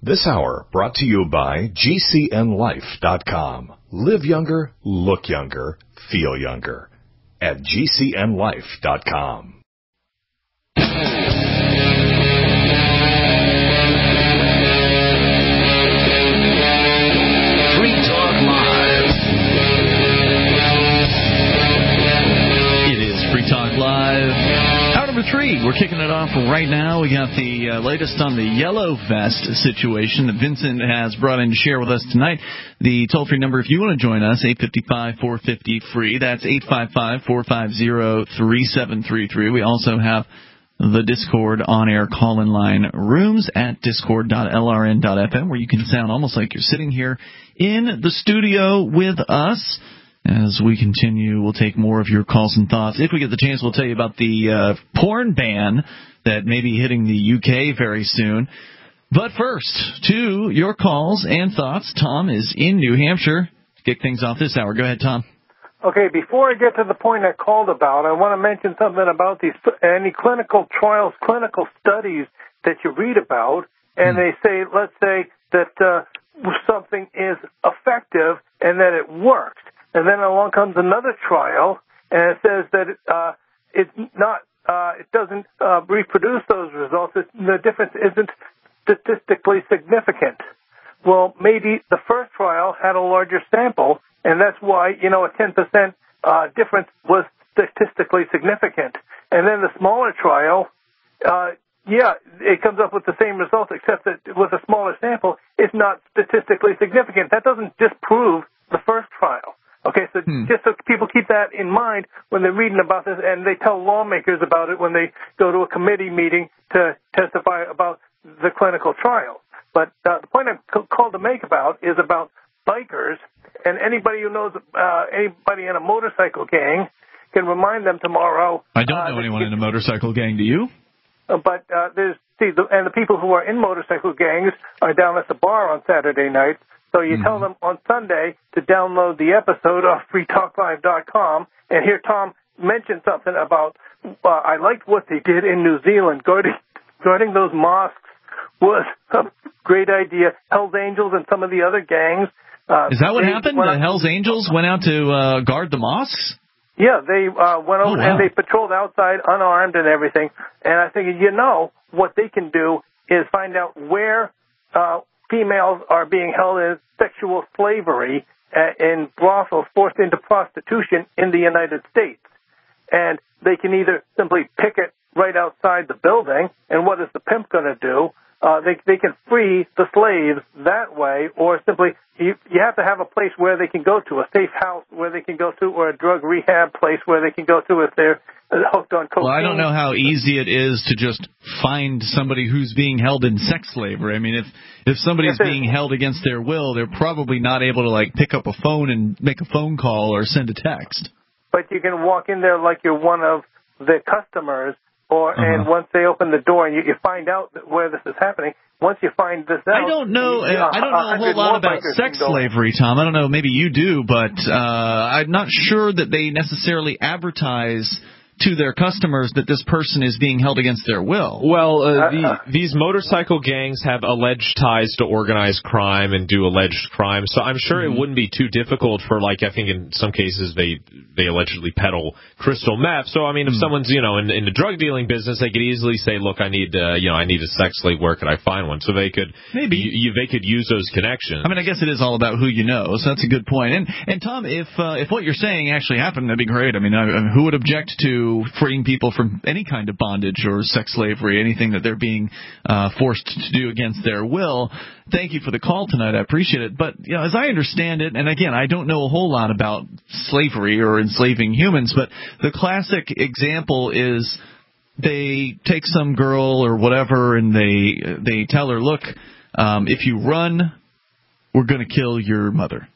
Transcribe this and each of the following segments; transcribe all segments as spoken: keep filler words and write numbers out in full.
This hour brought to you by G C N life dot com. Live younger, look younger, feel younger at G C N life dot com. Free Talk Live. It is Free Talk Live. Hour number three. We're kicking it off right now. We got the uh, latest on the yellow vest situation that Vincent has brought in to share with us tonight. The toll-free number, if you want to join us, eight five five, four five zero, free. That's eight five five, four five zero, three seven three three. We also have the Discord on-air call-in line rooms at discord dot l r n dot f m, where you can sound almost like you're sitting here in the studio with us. As we continue, we'll take more of your calls and thoughts. If we get the chance, we'll tell you about the uh, porn ban that may be hitting the U K very soon. But first, to your calls and thoughts. Tom is in New Hampshire. Kick things off this hour. Go ahead, Tom. Okay, before I get to the point I called about, I want to mention something about these any clinical trials, clinical studies that you read about, and they say, let's say that uh, something is effective and that it works. And then along comes another trial, and it says that uh, it's not, uh, it doesn't uh, reproduce those results. It, the difference isn't statistically significant. Well, maybe the first trial had a larger sample, and that's why, you know, a ten percent uh, difference was statistically significant. And then the smaller trial, uh, yeah, it comes up with the same results, except that with a smaller sample, it's not statistically significant. That doesn't disprove the first trial. Okay, so hmm. just so people keep that in mind when they're reading about this, and they tell lawmakers about it when they go to a committee meeting to testify about the clinical trial. But uh, the point I'm called to make about is about bikers, and anybody who knows uh, anybody in a motorcycle gang can remind them tomorrow. I don't know uh, anyone in a motorcycle gang. Do you? Uh, but uh, there's see, the, and the people who are in motorcycle gangs are down at the bar on Saturday night. So you mm-hmm. tell them on Sunday to download the episode of free talk live dot com, and here Tom mentioned something about, uh, I liked what they did in New Zealand. Guarding, guarding those mosques was a great idea. Hells Angels and some of the other gangs. Uh, Is that what happened? The Hells Angels went out to uh, guard the mosques? Yeah, they uh, went over oh, wow. and they patrolled outside unarmed and everything. And I think, you know, what they can do is find out where uh, females are being held in sexual slavery uh, in brothels, forced into prostitution in the United States. And they can either simply picket right outside the building, and what is the pimp going to do? Uh, they they can free the slaves that way, or simply you you have to have a place where they can go to, a safe house where they can go to, or a drug rehab place where they can go to if they're hooked on cocaine. Well, I don't know how easy it is to just find somebody who's being held in sex slavery. I mean, if if somebody's being held against their will, they're probably not able to like pick up a phone and make a phone call or send a text. But you can walk in there like you're one of the customers. Or uh-huh. And once they open the door and you, you find out where this is happening, once you find this out, I don't know. You, you know I don't know a whole lot about sex slavery, Tom. I don't know. Maybe you do, but uh, I'm not sure that they necessarily advertise to their customers that this person is being held against their will. Well, uh, the, these motorcycle gangs have alleged ties to organized crime and do alleged crime, so I'm sure mm-hmm. it wouldn't be too difficult for, like, I think in some cases they they allegedly peddle crystal meth. So, I mean, if mm-hmm. someone's, you know, in, in the drug dealing business, they could easily say, look, I need, uh, you know, I need a sex slave. Where could I find one? So they could maybe you, you, they could use those connections. I mean, I guess it is all about who you know, so that's a good point. And, and Tom, if uh, if what you're saying actually happened, that'd be great. I mean, I, I mean, who would object to freeing people from any kind of bondage or sex slavery, anything that they're being uh, forced to do against their will? Thank you for the call tonight. I appreciate it. But, you know, as I understand it, and again, I don't know a whole lot about slavery or enslaving humans, but the classic example is they take some girl or whatever and they they tell her, look, um, if you run, we're going to kill your mother,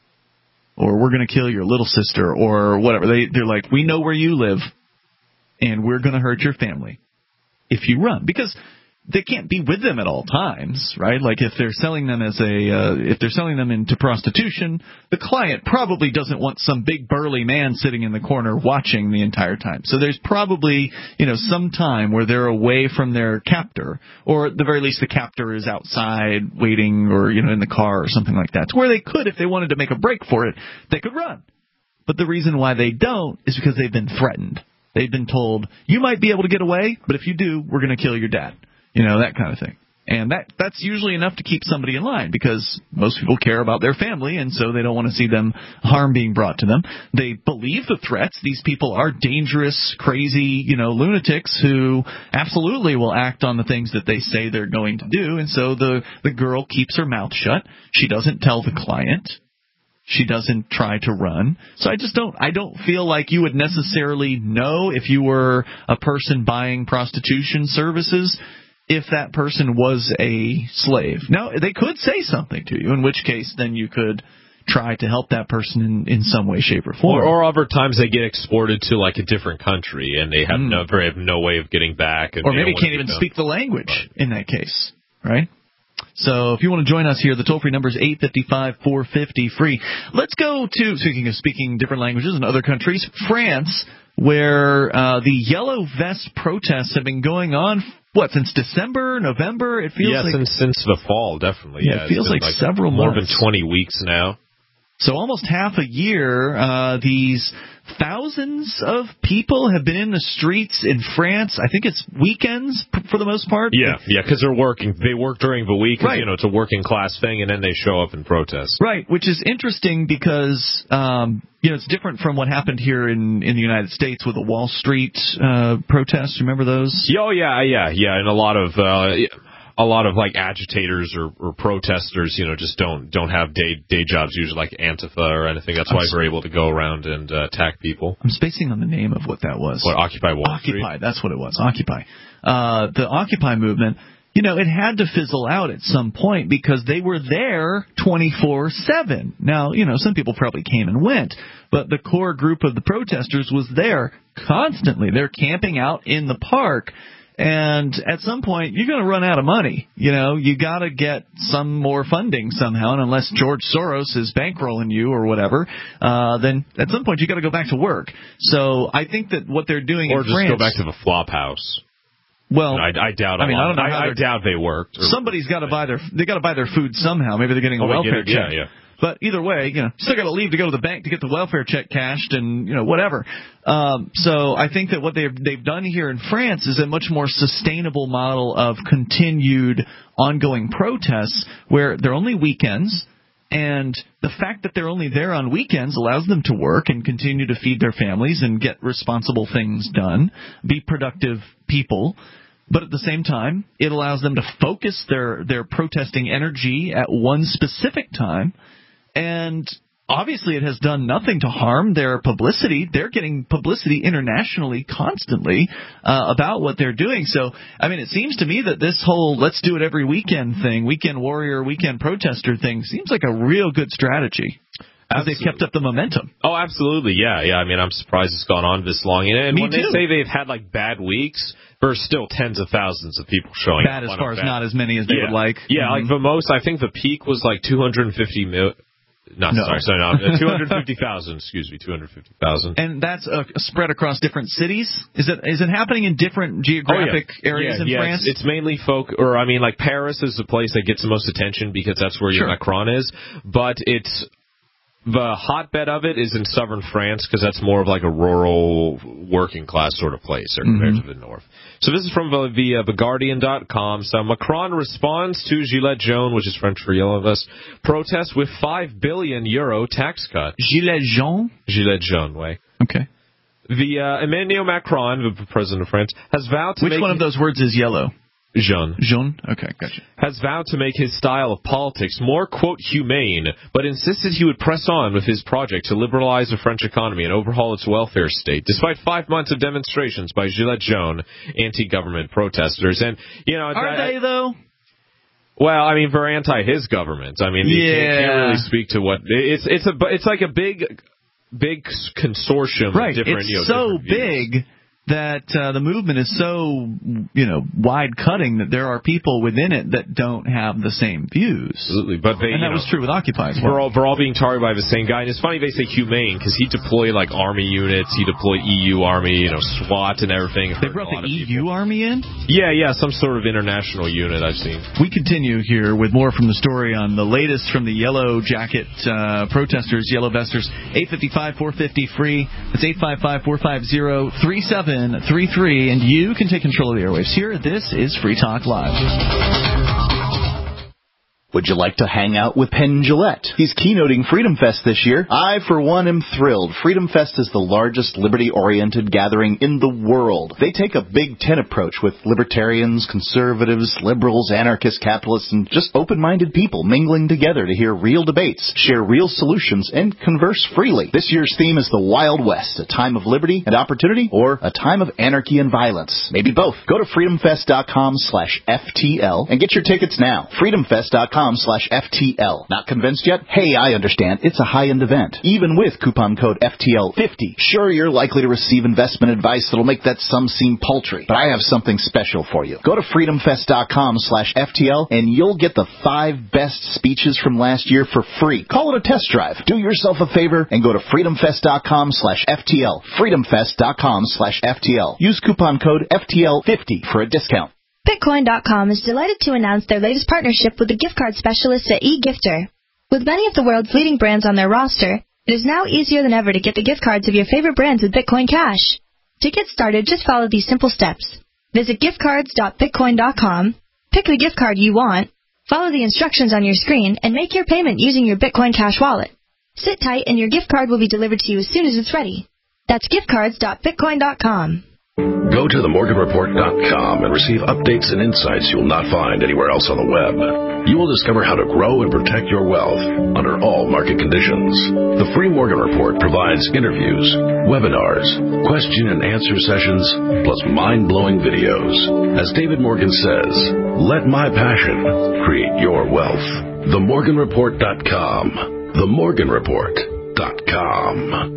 or we're going to kill your little sister, or whatever. They, they're like, we know where you live, and we're going to hurt your family if you run. Because they can't be with them at all times, right? Like if they're selling them as a, uh, if they're selling them into prostitution, the client probably doesn't want some big burly man sitting in the corner watching the entire time. So there's probably, you know, some time where they're away from their captor, or at the very least the captor is outside waiting, or, you know, in the car or something like that. To where they could, if they wanted to make a break for it, they could run. But the reason why they don't is because they've been threatened. They've been told, you might be able to get away, but if you do, we're going to kill your dad. You know, that kind of thing. And that that's usually enough to keep somebody in line, because most people care about their family, and so they don't want to see them harm being brought to them. They believe the threats. These people are dangerous, crazy, you know, lunatics who absolutely will act on the things that they say they're going to do. And so the, the girl keeps her mouth shut. She doesn't tell the client. She doesn't try to run. So I just don't I don't feel like you would necessarily know if you were a person buying prostitution services if that person was a slave. Now, they could say something to you, in which case then you could try to help that person in, in some way, shape, or form. Or, or other times they get exported to like a different country and they have mm. no they have no way of getting back. And or maybe can't even speak the language right. in that case, right? So if you want to join us here, the toll-free number is eight five five, four five zero, free. Let's go to, speaking of speaking different languages in other countries, France, where uh, the Yellow Vest protests have been going on, what, since December, November? It feels yeah, like... since, since the fall, definitely. Yeah, yeah it feels like, like several more months. More than twenty weeks now. So almost half a year, uh, these thousands of people have been in the streets in France. I think it's weekends p- for the most part. Yeah, yeah, because they're working. They work during the week. Right. You know, it's a working class thing, and then they show up and protest. Right, which is interesting because, um, you know, it's different from what happened here in, in the United States with the Wall Street uh, protests. Remember those? Yeah, oh, yeah, yeah, yeah, and a lot of... Uh, A lot of like agitators or, or protesters, you know, just don't don't have day day jobs usually, like Antifa or anything. That's why we're able to go around and uh, attack people. I'm spacing on the name of what that was. What, Occupy Wall Occupy, Street? Occupy, that's what it was. Occupy. Uh, the Occupy movement. You know, it had to fizzle out at some point because they were there twenty-four seven. Now, you know, some people probably came and went, but the core group of the protesters was there constantly. They're camping out in the park. And at some point, you're going to run out of money. You know, you got to get some more funding somehow. And unless George Soros is bankrolling you or whatever, uh, then at some point you got to go back to work. So I think that what they're doing or in just France, go back to the flop house. Well, I, I doubt. I mean, I don't know. I, I doubt they worked. Or, somebody's got to buy their. They got to buy their food somehow. Maybe they're getting a oh, welfare get it, check. Yeah, yeah. But either way, you know, still got to leave to go to the bank to get the welfare check cashed and, you know, whatever. Um, so I think that what they've, they've done here in France is a much more sustainable model of continued ongoing protests where they're only weekends. And the fact that they're only there on weekends allows them to work and continue to feed their families and get responsible things done, be productive people. But at the same time, it allows them to focus their, their protesting energy at one specific time. And obviously it has done nothing to harm their publicity. They're getting publicity internationally constantly uh, about what they're doing. So, I mean, it seems to me that this whole let's do it every weekend thing, weekend warrior, weekend protester thing, seems like a real good strategy. As they've kept up the momentum. Oh, absolutely, yeah, yeah. I mean, I'm surprised it's gone on this long. And, and when too. they say they've had like bad weeks, there's still tens of thousands of people showing bad up. Bad as far as bad. not as many as they yeah. would like. Yeah, mm-hmm. like the most, I think the peak was like two hundred fifty mil. No, no. sorry, sorry, no, two hundred fifty thousand. Excuse me, two hundred fifty thousand. And that's uh, spread across different cities. Is it is it happening in different geographic oh, yeah. areas yeah, in yeah, France? It's, it's mainly folk, or I mean, like Paris is the place that gets the most attention because that's where sure. your Macron is. But it's the hotbed of it is in southern France because that's more of like a rural, working class sort of place compared mm-hmm. to the north. So this is from the, the, uh, the Guardian dot com. So Macron responds to Gilets Jaunes, which is French for yellow vest, protest with five billion euro tax cut. Gilets Jaunes? Gilets Jaunes, way. Okay. The uh, Emmanuel Macron, the president of France, has vowed to Which make... Which one of those words is yellow? Jaune. Jaune? Okay, gotcha. Has vowed to make his style of politics more, quote, humane, but insisted he would press on with his project to liberalize the French economy and overhaul its welfare state, despite five months of demonstrations by Gilets Jaunes, anti-government protesters. And, you know... Are that, they, though? Well, I mean, they're anti-his government. I mean, you yeah. can't, can't really speak to what... It's it's a it's like a big, big consortium right. of different... It's you know, so different views. big... that uh, the movement is so, you know, wide-cutting that there are people within it that don't have the same views. Absolutely, but they, and that you know, was true with Occupy as well. We're all, we're all being targeted by the same guy, and it's funny they say humane because he deployed like army units, he deployed E U army, you know, SWAT and everything. They brought the E U army in? Yeah, yeah, some sort of international unit I've seen. We continue here with more from the story on the latest from the Yellow Jacket uh, protesters, Yellow Vesters. eight five five, four five zero, free. That's eight five five, four five zero, three seven three three, and you can take control of the airwaves here. This is Free Talk Live. Would you like to hang out with Penn Jillette? He's keynoting Freedom Fest this year. I, for one, am thrilled. Freedom Fest is the largest liberty-oriented gathering in the world. They take a Big Ten approach with libertarians, conservatives, liberals, anarchists, capitalists, and just open-minded people mingling together to hear real debates, share real solutions, and converse freely. This year's theme is the Wild West, a time of liberty and opportunity, or a time of anarchy and violence. Maybe both. Go to freedomfest.com slash FTL and get your tickets now. freedomfest.com slash FTL. Not convinced yet? Hey, I understand. It's a high-end event. Even with coupon code F T L fifty. Sure, you're likely to receive investment advice that'll make that sum seem paltry, but I have something special for you. Go to freedomfest.com slash FTL and you'll get the five best speeches from last year for free. Call it a test drive. Do yourself a favor and go to freedomfest.com slash FTL. freedomfest.com slash FTL. Use coupon code F T L fifty for a discount. Bitcoin dot com is delighted to announce their latest partnership with the gift card specialists at eGifter. With many of the world's leading brands on their roster, it is now easier than ever to get the gift cards of your favorite brands with Bitcoin Cash. To get started, just follow these simple steps. Visit gift cards dot bitcoin dot com, pick the gift card you want, follow the instructions on your screen, and make your payment using your Bitcoin Cash wallet. Sit tight and your gift card will be delivered to you as soon as it's ready. That's gift cards dot bitcoin dot com. Go to the morgan report dot com and receive updates and insights you'll not find anywhere else on the web. You will discover how to grow and protect your wealth under all market conditions. The free Morgan Report provides interviews, webinars, question and answer sessions, plus mind-blowing videos. As David Morgan says, let my passion create your wealth. the morgan report dot com. the morgan report dot com.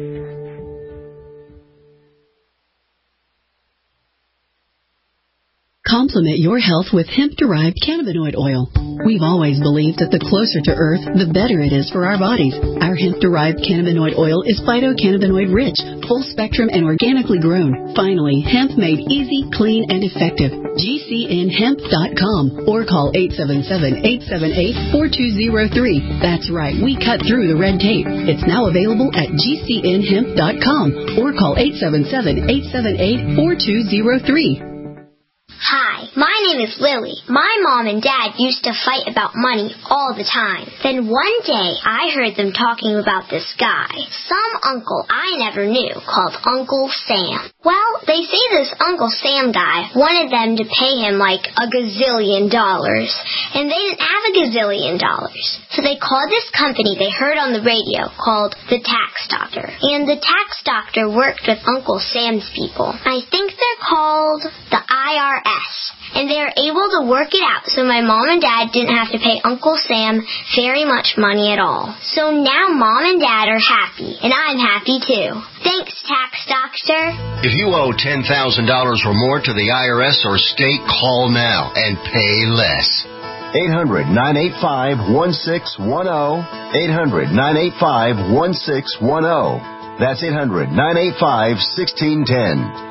Complement your health with hemp-derived cannabinoid oil. We've always believed that the closer to Earth, the better it is for our bodies. Our hemp-derived cannabinoid oil is phytocannabinoid-rich, full-spectrum, and organically grown. Finally, hemp made easy, clean, and effective. G C N hemp dot com or call eight seven seven, eight seven eight, four two zero three. That's right, we cut through the red tape. It's now available at G C N hemp dot com or call eight seven seven, eight seven eight, four two zero three. Hi, my name is Lily. My mom and dad used to fight about money all the time. Then one day, I heard them talking about this guy, some uncle I never knew, called Uncle Sam. Well, they say this Uncle Sam guy wanted them to pay him like a gazillion dollars, and they didn't have a gazillion dollars. So they called this company they heard on the radio called the Tax Doctor. And the Tax Doctor worked with Uncle Sam's people. I think they're called the I R S. And they were able to work it out so my mom and dad didn't have to pay Uncle Sam very much money at all. So now mom and dad are happy, and I'm happy too. Thanks, Tax Doctor. If you owe ten thousand dollars or more to the I R S or state, call now and pay less. eight hundred, nine eight five, one six one zero. eight hundred, nine eight five, one six one zero. That's eight hundred, nine eight five, one six one zero.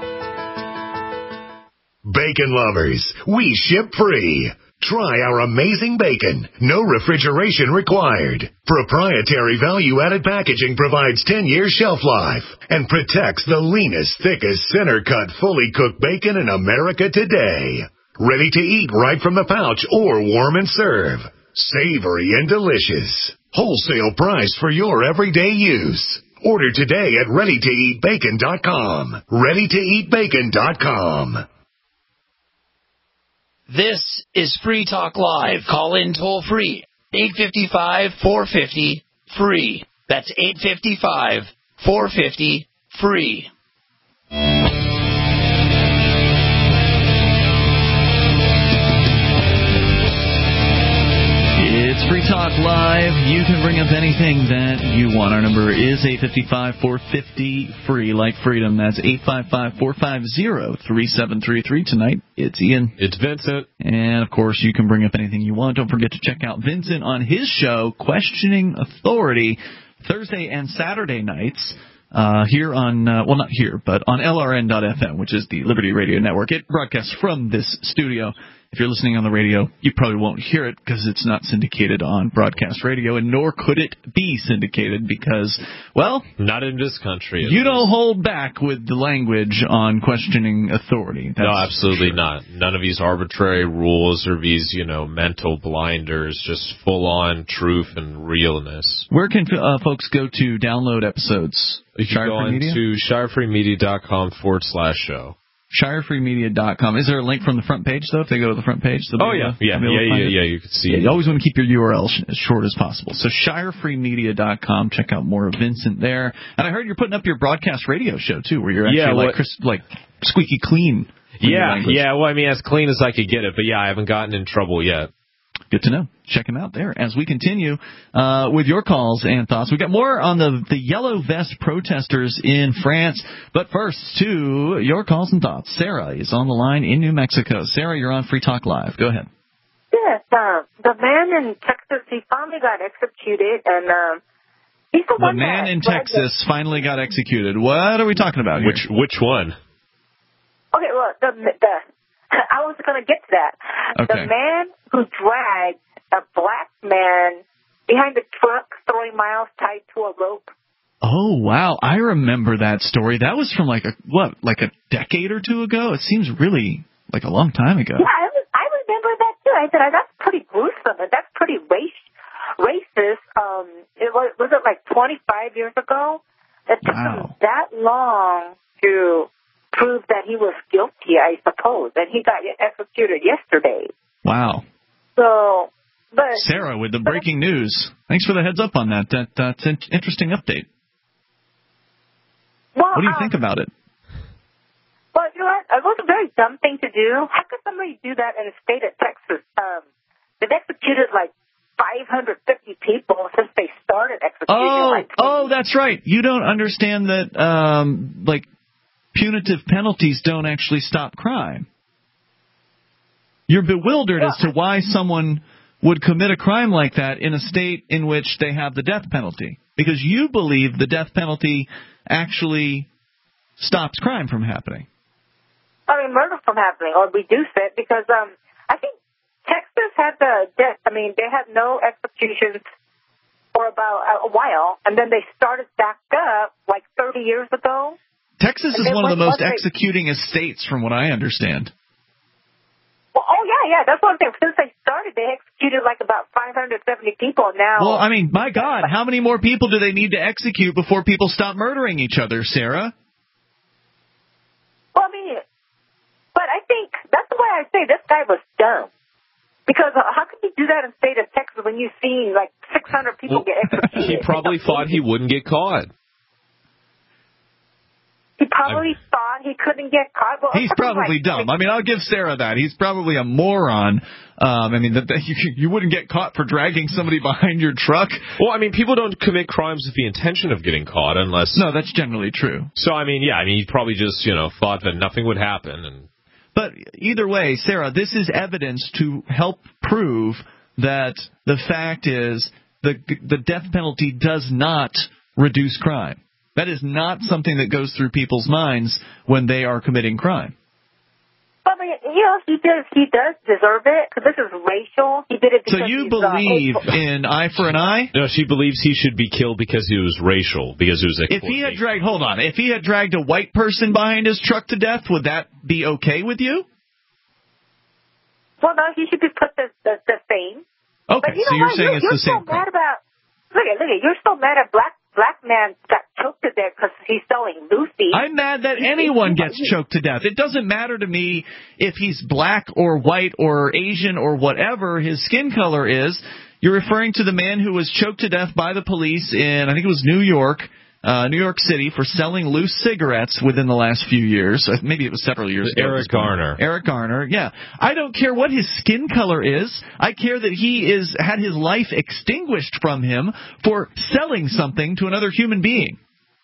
Bacon lovers, we ship free. Try our amazing bacon. No refrigeration required. Proprietary value-added packaging provides ten years shelf life and protects the leanest, thickest, center-cut, fully cooked bacon in America today. Ready to eat right from the pouch or warm and serve. Savory and delicious. Wholesale price for your everyday use. Order today at ready to eat bacon dot com. ready to eat bacon dot com. This is Free Talk Live. Call in toll free. eight five five, four five zero, free. That's eight five five, four five zero, free. It's Free Talk Live. You can bring up anything that you want. Our number is eight five five, four five zero, free, like freedom. That's eight five five, four five zero, three seven three three. Tonight, it's Ian. It's Vincent. And, of course, you can bring up anything you want. Don't forget to check out Vincent on his show, Questioning Authority, Thursday and Saturday nights. Uh, here on, uh, well, not here, but on L R N dot F M, which is the Liberty Radio Network. It broadcasts from this studio. If you're listening on the radio, you probably won't hear it because it's not syndicated on broadcast radio, and nor could it be syndicated because, well... Not in this country. You don't hold back with the language on questioning authority. That's no, absolutely sure. not. None of these arbitrary rules or these, you know, mental blinders, just full-on truth and realness. Where can uh, folks go to download episodes? You can go on to shirefreemedia.com forward slash show. shirefreemedia dot com. Is there a link from the front page, though, if they go to the front page? Oh, yeah. Yeah, yeah, yeah, yeah, you can see yeah, it. You always want to keep your U R L sh- as short as possible. So shirefreemedia dot com. Check out more of Vincent there. And I heard you're putting up your broadcast radio show, too, where you're actually yeah, like, what, Chris, like squeaky clean. Yeah, yeah. Well, I mean, as clean as I could get it. But, yeah, I haven't gotten in trouble yet. Good to know. Check him out there. As we continue uh, with your calls and thoughts, we've got more on the, the yellow vest protesters in France. But first, to your calls and thoughts. Sarah is on the line in New Mexico. Sarah, you're on Free Talk Live. Go ahead. Yes, uh, the man in Texas, he finally got executed, and um, he's the, the one man that in Texas it. finally got executed. What are we talking about here? Which which one? Okay, well, the the I was going to get to that. Okay. The man who dragged a black man behind the truck throwing miles tied to a rope. Oh, wow. I remember that story. That was from like a, what, like a decade or two ago? It seems really like a long time ago. Yeah, I, was, I remember that too. I said, that's pretty gruesome and that's pretty race, racist. Um, it was, was it like twenty-five years ago? It took wow. him that long to prove that he was guilty, I suppose, and he got executed yesterday. Wow. So, but Sarah, with the breaking news, thanks for the heads up on that. That that's an interesting update. Well, what do you um, think about it? Well, you know what? It was a very dumb thing to do. How could somebody do that in the state of Texas? Um, they've executed like five hundred fifty people since they started executing. Oh, like oh, that's right. You don't understand that, um, like. Punitive penalties don't actually stop crime. You're bewildered yeah. as to why someone would commit a crime like that in a state in which they have the death penalty. Because you believe the death penalty actually stops crime from happening. I mean, murder from happening, or reduce it, because um, I think Texas had the death, I mean, they had no executions for about a while, and then they started back up like thirty years ago. Texas is one of the most executing states, from what I understand. Well, oh, yeah, yeah, that's one thing. Since they started, they executed like about five hundred seventy people now. Well, I mean, my God, how many more people do they need to execute before people stop murdering each other, Sarah? Well, I mean, but I think that's why I say this guy was dumb. Because how could you do that in the state of Texas when you've seen like six hundred people well, get executed? He probably thought he wouldn't get caught. He probably I'm, thought he couldn't get caught. Well, he's probably like, dumb. I mean, I'll give Sarah that. He's probably a moron. Um, I mean, that, that you, you wouldn't get caught for dragging somebody behind your truck. Well, I mean, people don't commit crimes with the intention of getting caught unless... No, that's generally true. So, I mean, yeah, I mean, he probably just, you know, thought that nothing would happen. And But either way, Sarah, this is evidence to help prove that the fact is the the death penalty does not reduce crime. That is not something that goes through people's minds when they are committing crime. But, you know, he does, he does deserve it, because this is racial. He did it because So you he's, believe uh, in eye for an eye? No, she believes he should be killed because he was racial, because it was a If he had dragged, hold on, if he had dragged a white person behind his truck to death, would that be okay with you? Well, no, he should be put the, the, the same. Okay, but you so know you're what? saying you're, it's you're the same so mad about, look at, look at, you're so mad at black Black man got choked to death because he's selling Lucy. I'm mad that anyone gets choked to death. It doesn't matter to me if he's black or white or Asian or whatever his skin color is. You're referring to the man who was choked to death by the police in, I think it was New York, uh, New York City for selling loose cigarettes within the last few years. Uh, maybe it was several years ago. Eric Garner. Eric Garner, yeah. I don't care what his skin color is. I care that he is had his life extinguished from him for selling something to another human being.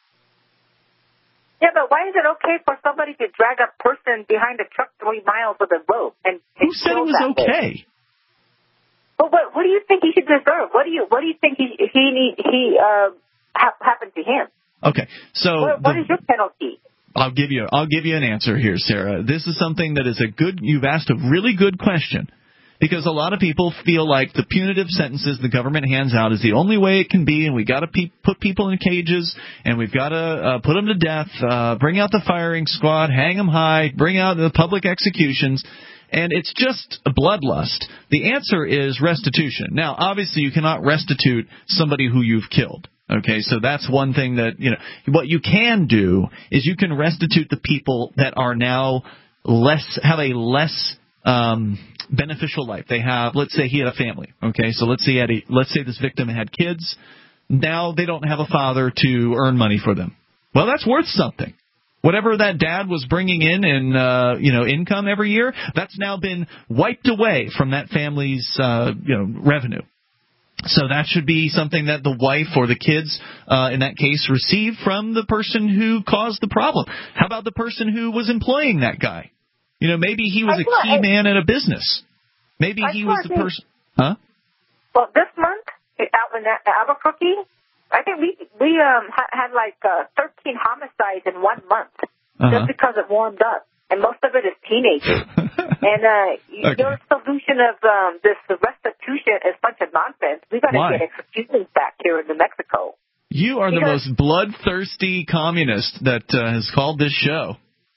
Yeah, but why is it okay for somebody to drag a person behind a truck three miles with a rope? And, and who said it was okay? Way? But what what do you think he should deserve? What do you what do you think he he need, he uh ha- happened to him? Okay, so what, what the, is your penalty? I'll give you I'll give you an answer here, Sarah. This is something that is a good. You've asked a really good question. Because a lot of people feel like the punitive sentences the government hands out is the only way it can be, and we got to pe- put people in cages, and we've got to uh, put them to death, uh, bring out the firing squad, hang them high, bring out the public executions, and it's just a bloodlust. The answer is restitution. Now, obviously, you cannot restitute somebody who you've killed. Okay, so that's one thing that, you know, what you can do is you can restitute the people that are now less, have a less, um, beneficial life. They have, let's say he had a family. Okay, so let's say he had a, let's say this victim had kids. Now they don't have a father to earn money for them. Well, that's worth something. Whatever that dad was bringing in in uh, you know income every year, that's now been wiped away from that family's uh, you know revenue. So that should be something that the wife or the kids, uh, in that case, receive from the person who caused the problem. How about the person who was employing that guy? You know, maybe he was a key man at a business. Maybe he was the person. Huh? Well, this month out in Albuquerque, I think we we um had like uh, thirteen homicides in one month uh-huh. just because it warmed up, and most of it is teenagers. and uh, okay. Your solution of um, this restitution is a bunch of nonsense. We got to get executions back here in New Mexico. You are because the most bloodthirsty communist that uh, has called this show.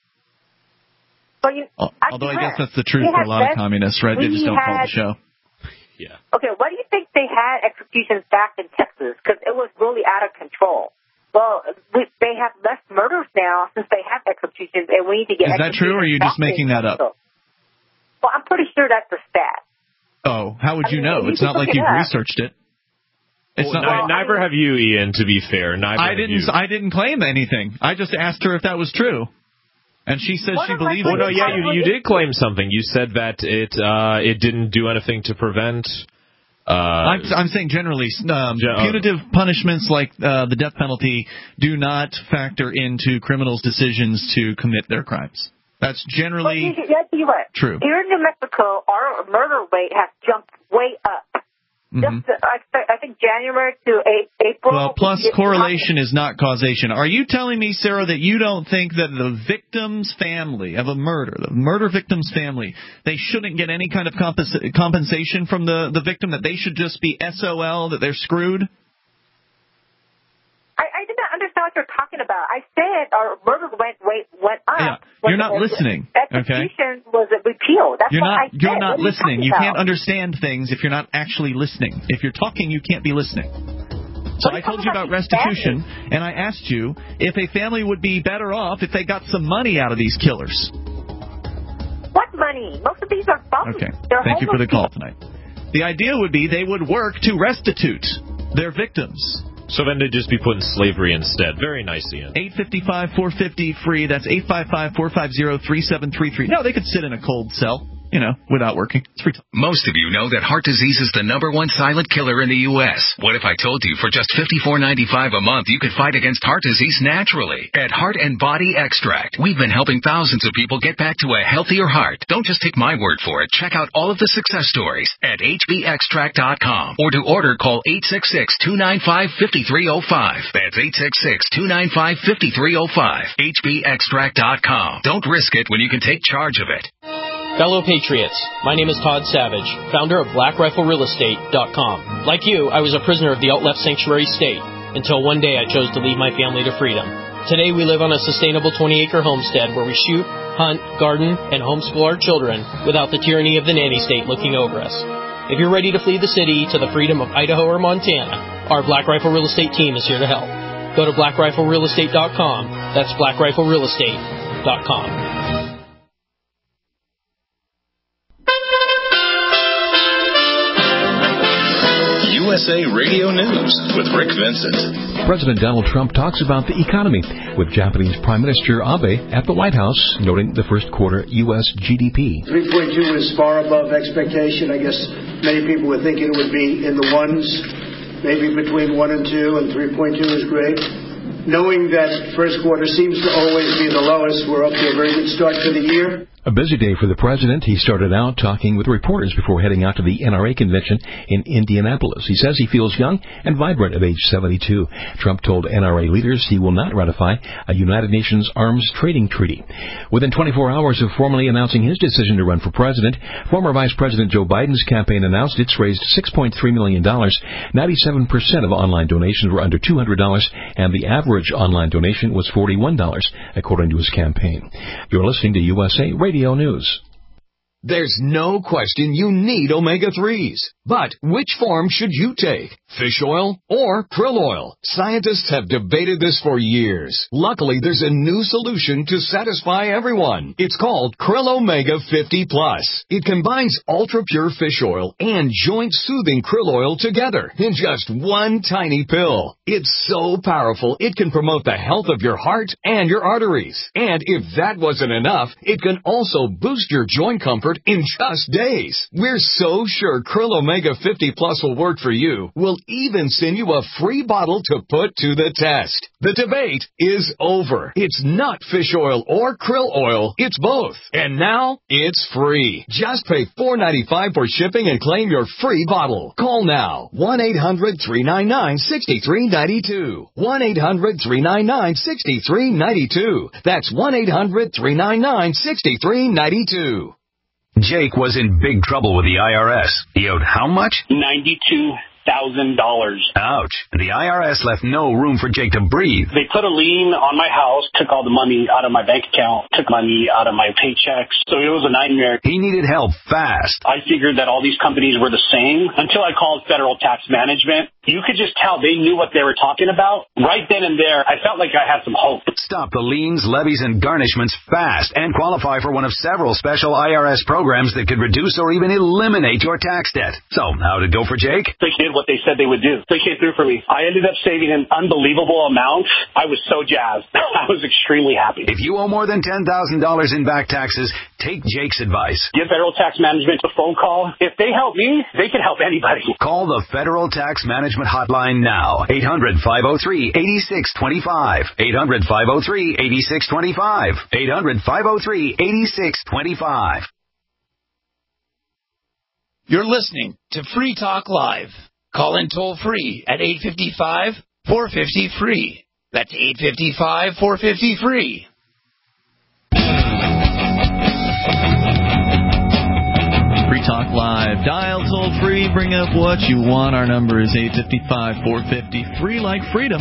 Well, you, Although I guess that's the truth for a lot of communists, right? They just don't call the show. Yeah. Okay, why do you think they had executions back in Texas? Because it was really out of control. Well, we, they have less murders now since they have executions, and we need to get. Is that true, or are you just making that up? Well, I'm pretty sure that's the stat. Oh, how would I you mean, know? You it's not like you've researched it. It's well, not well, like, neither have you, Ian. To be fair, neither I have didn't. you. I didn't claim anything. I just asked her if that was true. And she said what she believed it. Well, no, yeah, you, you did claim something. You said that it uh, it didn't do anything to prevent. Uh, I'm, I'm saying generally, um, ge- punitive punishments like uh, the death penalty do not factor into criminals' decisions to commit their crimes. That's generally well, you, you right. true. Here in New Mexico, our murder rate has jumped way up. Mm-hmm. Just, I, I think January to April. Well, plus correlation is not causation. Are you telling me, Sarah, that you don't think that the victim's family of a murder, the murder victim's family, they shouldn't get any kind of compens- compensation from the, the victim, that they should just be S O L, that they're screwed? I, I did not understand what you're talking about. I said our murder went, went, went up. Yeah, you're not listening, okay? Execution was repealed. That's you're what not, I said. You're not what listening. You, you can't understand things if you're not actually listening. If you're talking, you can't be listening. So I told you about restitution, and I asked you if a family would be better off if they got some money out of these killers. What money? Most of these are bums. Okay, They're thank you for the people. call tonight. The idea would be they would work to restitute their victims. So then they'd just be put in slavery instead. Very nice, Ian. eight five five, four five zero, free. That's eight five five, four five zero, three seven three three. No, they could sit in a cold cell, you know, without working. It's free time. Most of you know that heart disease is the number one silent killer in the U S What if I told you for just fifty-four ninety-five a month you could fight against heart disease naturally? At Heart and Body Extract, we've been helping thousands of people get back to a healthier heart. Don't just take my word for it. Check out all of the success stories at H B extract dot com. Or to order, call eight six six, two nine five, five three zero five. That's eight six six, two nine five, five three zero five. H B extract dot com. Don't risk it when you can take charge of it. Fellow Patriots, my name is Todd Savage, founder of Black Rifle Real Estate dot com. Like you, I was a prisoner of the out-left sanctuary state until one day I chose to leave my family to freedom. Today we live on a sustainable twenty-acre homestead where we shoot, hunt, garden, and homeschool our children without the tyranny of the nanny state looking over us. If you're ready to flee the city to the freedom of Idaho or Montana, our Black Rifle Real Estate team is here to help. Go to Black Rifle Real Estate dot com. That's Black Rifle Real Estate dot com. S A Radio News with Rick Vincent. President Donald Trump talks about the economy with Japanese Prime Minister Abe at the White House, noting the first quarter U S G D P. three point two is far above expectation. I guess many people were thinking it would be in the ones, maybe between one and two, and three point two is great. Knowing that first quarter seems to always be the lowest, we're up to a very good start to the year. A busy day for the president. He started out talking with reporters before heading out to the N R A convention in Indianapolis. He says he feels young and vibrant at age seventy-two. Trump told N R A leaders he will not ratify a United Nations arms trading treaty. Within twenty-four hours of formally announcing his decision to run for president, former Vice President Joe Biden's campaign announced it's raised six point three million dollars. ninety-seven percent of online donations were under two hundred dollars, and the average online donation was forty-one dollars, according to his campaign. You're listening to U S A Radio News. There's no question you need omega threes. But which form should you take? Fish oil or krill oil? Scientists have debated this for years. Luckily, there's a new solution to satisfy everyone. It's called Krill Omega fifty plus. It combines ultra-pure fish oil and joint-soothing krill oil together in just one tiny pill. It's so powerful, it can promote the health of your heart and your arteries. And if that wasn't enough, it can also boost your joint comfort in just days. We're so sure Krill Omega fifty plus will work for you. We'll even send you a free bottle to put to the test. The debate is over. It's not fish oil or krill oil. It's both. And now it's free. Just pay four dollars and ninety-five cents for shipping and claim your free bottle. Call now. one eight hundred three nine nine six three nine two. one eight hundred three nine nine six three nine two. That's one eight hundred three nine nine six three nine two. Jake was in big trouble with the I R S. He owed how much? ninety-two thousand dollars. Ouch. The I R S left no room for Jake to breathe. They put a lien on my house, took all the money out of my bank account, took money out of my paychecks. So it was a nightmare. He needed help fast. I figured that all these companies were the same until I called Federal Tax Management. You could just tell they knew what they were talking about. Right then and there, I felt like I had some hope. Stop the liens, levies, and garnishments fast and qualify for one of several special I R S programs that could reduce or even eliminate your tax debt. So, how'd it go for Jake? They did what they said they would do. They came through for me. I ended up saving an unbelievable amount. I was so jazzed. I was extremely happy. If you owe more than ten thousand dollars in back taxes, take Jake's advice. Give Federal Tax Management a phone call. If they help me, they can help anybody. Call the Federal Tax Management Hotline now. eight hundred five oh three eight six two five. eight hundred five oh three eight six two five. eight hundred five oh three eight six two five. You're listening to Free Talk Live. Call in toll free at eight five five, four five zero, free. That's eight five five, four five zero, free. Free Talk Live. Dial toll free. Bring up what you want. Our number is eight five five, four five zero, free, like freedom.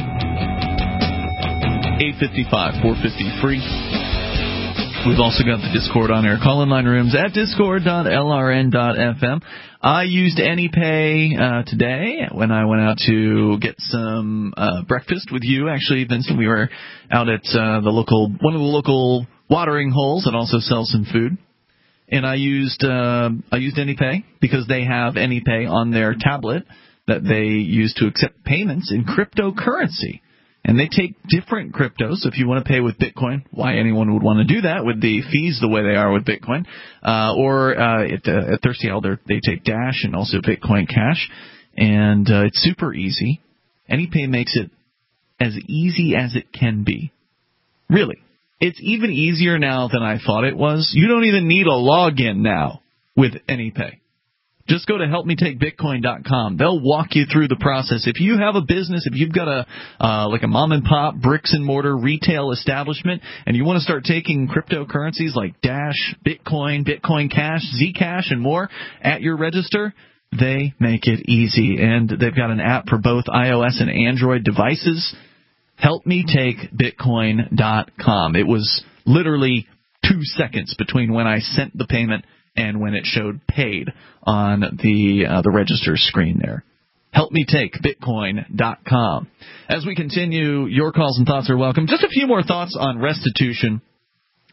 eight five five, four five zero, free. We've also got the Discord on air call-in line rooms at discord dot l r n dot f m. I used AnyPay uh, today when I went out to get some uh, breakfast with you. Actually, Vincent, we were out at uh, the local one of the local watering holes that also sells some food, and I used uh, I used AnyPay because they have AnyPay on their tablet that they use to accept payments in cryptocurrency. And they take different cryptos. So if you want to pay with Bitcoin, why anyone would want to do that with the fees the way they are with Bitcoin, uh, or uh, at, uh, at Thirsty Owl, they take Dash and also Bitcoin Cash, and uh, it's super easy. AnyPay makes it as easy as it can be. Really, it's even easier now than I thought it was. You don't even need a login now with AnyPay. Just go to help me take bitcoin dot com. They'll walk you through the process. If you have a business, if you've got a uh, like a mom and pop bricks and mortar retail establishment, and you want to start taking cryptocurrencies like Dash, Bitcoin, Bitcoin Cash, Zcash, and more at your register, they make it easy. And they've got an app for both iOS and Android devices. help me take bitcoin dot com. It was literally two seconds between when I sent the payment and when it showed paid on the uh, the register screen there. help me take bitcoin dot com. As we continue, your calls and thoughts are welcome. Just a few more thoughts on restitution.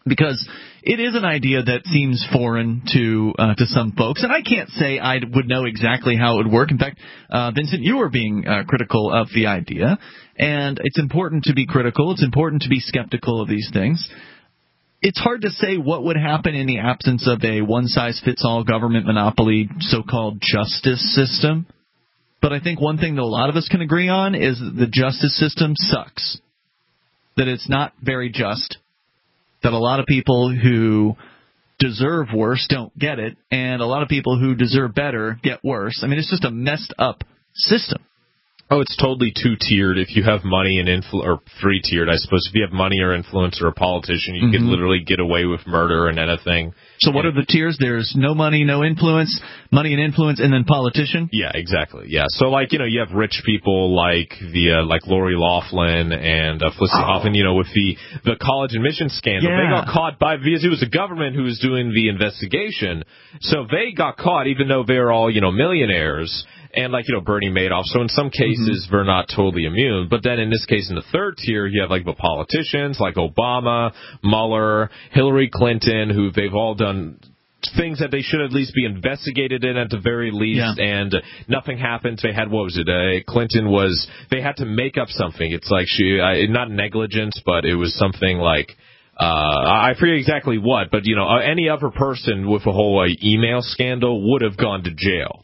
because it is an idea that seems foreign to uh, to some folks, and I can't say I would know exactly how it would work. In fact, uh, Vincent, you were being uh, critical of the idea, and it's important to be critical. It's important to be skeptical of these things. It's hard to say what would happen in the absence of a one-size-fits-all government monopoly so-called justice system, but I think one thing that a lot of us can agree on is that the justice system sucks, that it's not very just, that a lot of people who deserve worse don't get it, and a lot of people who deserve better get worse. I mean, it's just a messed up system. Oh, it's totally two-tiered. If you have money and influ- or three-tiered, I suppose. If you have money or influence or a politician, you mm-hmm. can literally get away with murder and anything. So what and, are the tiers? There's no money, no influence, money and influence, and then politician? Yeah, exactly. Yeah. So, like, you know, you have rich people like the uh, like Lori Loughlin and uh, Felicity oh. Huffman, you know, with the, the college admission scandal. Yeah. They got caught by, because it was the government who was doing the investigation. So they got caught, even though they were all, you know, millionaires. And, like, you know, Bernie Madoff. So in some cases, mm-hmm. they're not totally immune. But then in this case, in the third tier, you have, like, the politicians, like Obama, Mueller, Hillary Clinton, who they've all done things that they should at least be investigated in at the very least. Yeah. And nothing happened. They had, what was it? Uh, Clinton was, they had to make up something. It's like she, uh, not negligence, but it was something like, uh, I forget exactly what, but, you know, uh, any other person with a whole uh, email scandal would have gone to jail.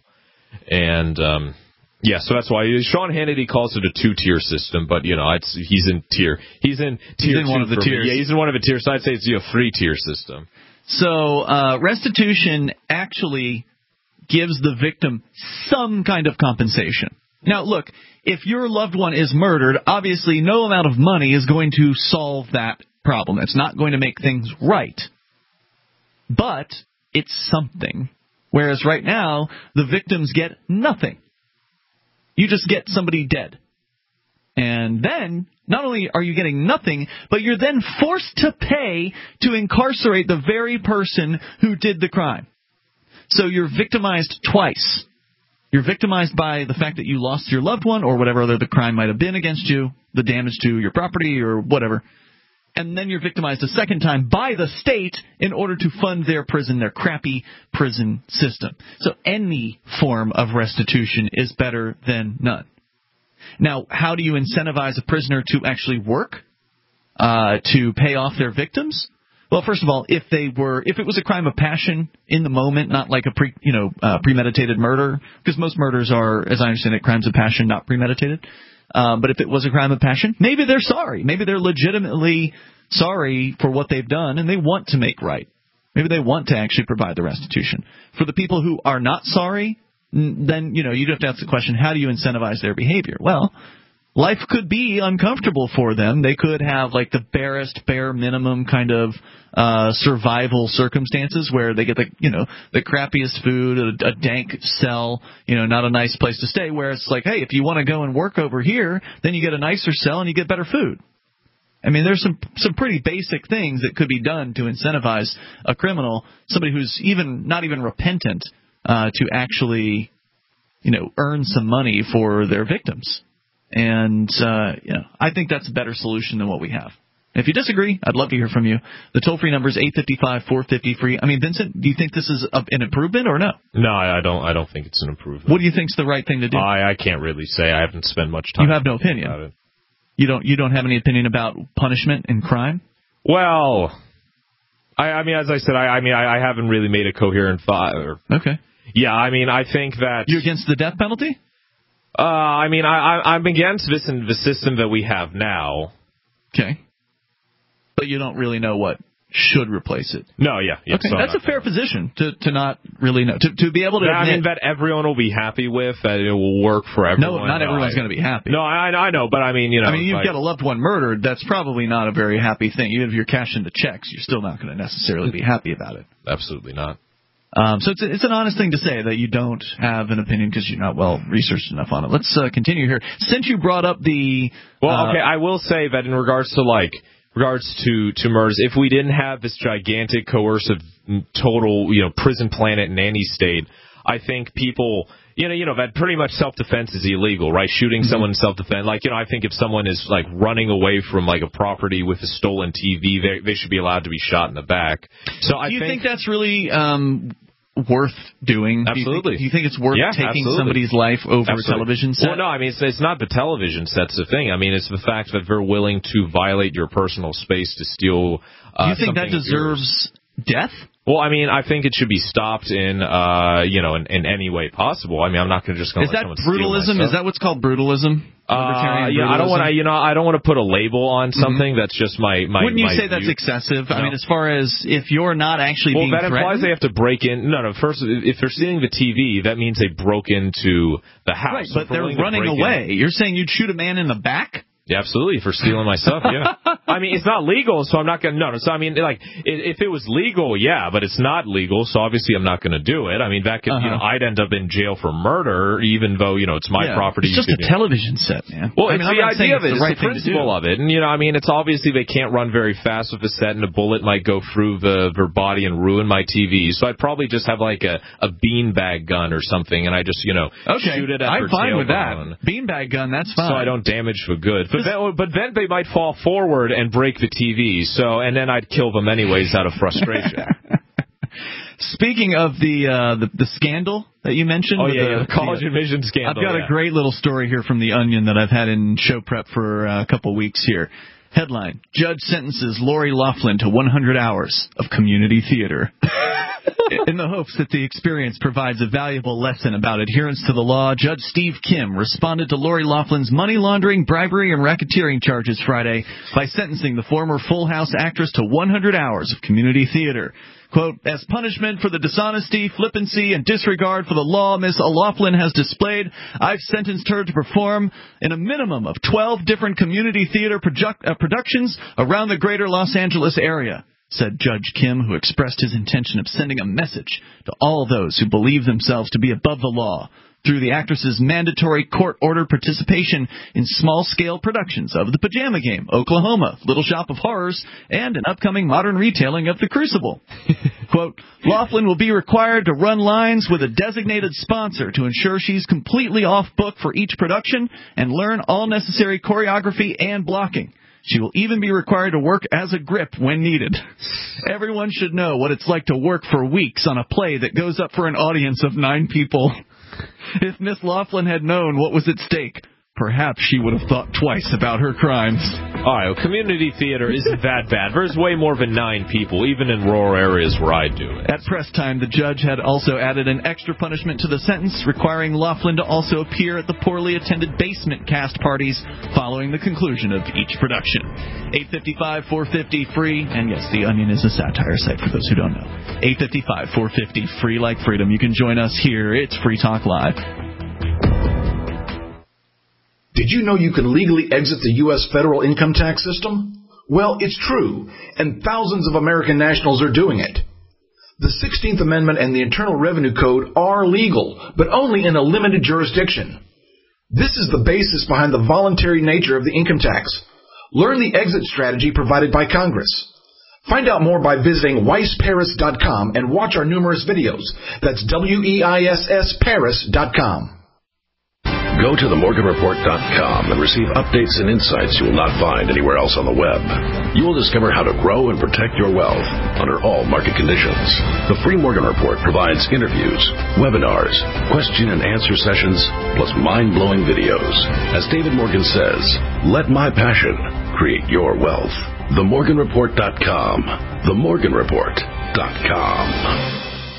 And, um, yeah, so that's why Sean Hannity calls it a two-tier system, but, you know, it's, he's in tier, he's in tier he's in two one of the tiers. Me. Yeah, he's in one of the tiers, so I'd say it's a three-tier system. So, uh, restitution actually gives the victim some kind of compensation. Now, look, if your loved one is murdered, obviously no amount of money is going to solve that problem. It's not going to make things right. But it's something. Whereas right now, the victims get nothing. You just get somebody dead. And then, not only are you getting nothing, but you're then forced to pay to incarcerate the very person who did the crime. So you're victimized twice. You're victimized by the fact that you lost your loved one or whatever other the crime might have been against you, the damage to your property or whatever. And then you're victimized a second time by the state in order to fund their prison, their crappy prison system. So any form of restitution is better than none. Now, how do you incentivize a prisoner to actually work, uh, to pay off their victims? Well, first of all, if they were, if it was a crime of passion in the moment, not like a pre, you know, uh, premeditated murder, because most murders are, as I understand it, crimes of passion, not premeditated. Um, but if it was a crime of passion, maybe they're sorry. Maybe they're legitimately sorry for what they've done, and they want to make right. Maybe they want to actually provide the restitution. For the people who are not sorry, then, you know, you'd have to ask the question, how do you incentivize their behavior? Well, life could be uncomfortable for them. They could have, like, the barest, bare minimum kind of uh survival circumstances where they get the, you know, the crappiest food, a, a dank cell, you know, not a nice place to stay, where it's like, hey, if you want to go and work over here, then you get a nicer cell and you get better food. I mean, there's some some pretty basic things that could be done to incentivize a criminal, somebody who's even not even repentant, uh, to actually, you know, earn some money for their victims. And, uh, you know, I think that's a better solution than what we have. If you disagree, I'd love to hear from you. The toll-free number is eight five five, four five zero, free. I mean, Vincent, do you think this is a, an improvement or no? No, I don't I don't think it's an improvement. What do you think is the right thing to do? I, I can't really say. I haven't spent much time. You have no opinion. About it. You don't you don't have any opinion about punishment and crime? Well, I, I mean, as I said, I, I mean, I, I haven't really made a coherent thought. Or, okay. Yeah, I mean, I think that... You against the death penalty? Uh, I mean, I, I, I'm against this in the system that we have now. Okay. But you don't really know what should replace it. No, yeah. yeah okay, so that's a fair position to, to not really know. To, to be able to yeah, admit... I mean, that everyone will be happy with, that it will work for everyone. No, not everyone's no, going to be happy. No, I, I know, but I mean, you know... I mean, you've like, got a loved one murdered, that's probably not a very happy thing. Even if you're cashing the checks, you're still not going to necessarily be happy about it. Absolutely not. Um, so it's it's an honest thing to say that you don't have an opinion because you're not well researched enough on it. Let's uh, continue here. Since you brought up the... Well, uh, okay, I will say that in regards to, like... regards to, to murders, if we didn't have this gigantic, coercive, total, you know, prison planet nanny state, I think people, You know, you know that pretty much self-defense is illegal, right? Shooting mm-hmm. someone in self-defense. Like, you know, I think if someone is, like, running away from, like, a property with a stolen T V, they they should be allowed to be shot in the back. So I Do you think, think that's really um, worth doing? Absolutely. Do you think, do you think it's worth yeah, taking absolutely. somebody's life over absolutely. a television set? Well, no, I mean, it's, it's not the television set's the thing. I mean, it's the fact that they're willing to violate your personal space to steal uh, Do you think that something of deserves yours. death? Well, I mean, I think it should be stopped in, uh, you know, in, in any way possible. I mean, I'm not going to just go. Is that brutalism? Is that what's called brutalism? Uh, yeah, I don't want to, you know, I don't want to put a label on something mm-hmm. that's just my, my Wouldn't you my say view. That's excessive? No. I mean, as far as if you're not actually well, being that implies threatened? they have to break in. No, no. First, if they're stealing the T V, that means they broke into the house. Right, so but they're running away. In, You're saying you'd shoot a man in the back? Yeah, absolutely, for stealing my stuff, yeah. I mean, it's not legal, so I'm not going to, no, no, so I mean, like, if it was legal, yeah, but it's not legal, so obviously I'm not going to do it. I mean, that could, uh-huh. you know, I'd end up in jail for murder, even though, you know, it's my yeah, property. It's just could, a television set, man. Well, I it's mean, the idea of it, it's it's the, right the principle of it, and, you know, I mean, it's obviously they can't run very fast with the set, and a bullet might go through the, their body and ruin my T V, so I'd probably just have, like, a, a beanbag gun or something, and I just, you know, okay. shoot it at I'm their fine with tailbone. that. Beanbag gun, that's fine. So I don't damage for good. But then, but then they might fall forward and break the T V. So, and then I'd kill them anyways out of frustration. Speaking of the, uh, the the scandal that you mentioned, oh yeah, the, yeah, the college the, admission scandal. I've got yeah. a great little story here from the Onion that I've had in show prep for uh, a couple of weeks here. Headline: Judge sentences Lori Loughlin to one hundred hours of community theater. In the hopes that the experience provides a valuable lesson about adherence to the law, Judge Steve Kim responded to Lori Loughlin's money laundering, bribery, and racketeering charges Friday by sentencing the former Full House actress to one hundred hours of community theater. Quote, as punishment for the dishonesty, flippancy, and disregard for the law Miss O'Loughlin has displayed, I've sentenced her to perform in a minimum of twelve different community theater produ- uh, productions around the greater Los Angeles area, said Judge Kim, who expressed his intention of sending a message to all those who believe themselves to be above the law through the actress's mandatory court-ordered participation in small-scale productions of The Pajama Game, Oklahoma, Little Shop of Horrors, and an upcoming modern retelling of The Crucible. Quote, Loughlin will be required to run lines with a designated sponsor to ensure she's completely off-book for each production and learn all necessary choreography and blocking. She will even be required to work as a grip when needed. Everyone should know what it's like to work for weeks on a play that goes up for an audience of nine people. If Miss Loughlin had known what was at stake, perhaps she would have thought twice about her crimes. All right, well, community theater isn't that bad. There's way more than nine people, even in rural areas where I do it. At press time, the judge had also added an extra punishment to the sentence, requiring Loughlin to also appear at the poorly attended basement cast parties following the conclusion of each production. eight fifty-five, four fifty, free, and yes, The Onion is a satire site for those who don't know. eight fifty-five, four fifty, free like freedom. You can join us here. It's Free Talk Live. Did you know you can legally exit the U S federal income tax system? Well, it's true, and thousands of American nationals are doing it. The sixteenth Amendment and the Internal Revenue Code are legal, but only in a limited jurisdiction. This is the basis behind the voluntary nature of the income tax. Learn the exit strategy provided by Congress. Find out more by visiting weiss paris dot com and watch our numerous videos. That's W E I S S Paris dot com. Go to the morgan report dot com and receive updates and insights you will not find anywhere else on the web. You will discover how to grow and protect your wealth under all market conditions. The Free Morgan Report provides interviews, webinars, question and answer sessions, plus mind-blowing videos. As David Morgan says, let my passion create your wealth. the morgan report dot com. the morgan report dot com.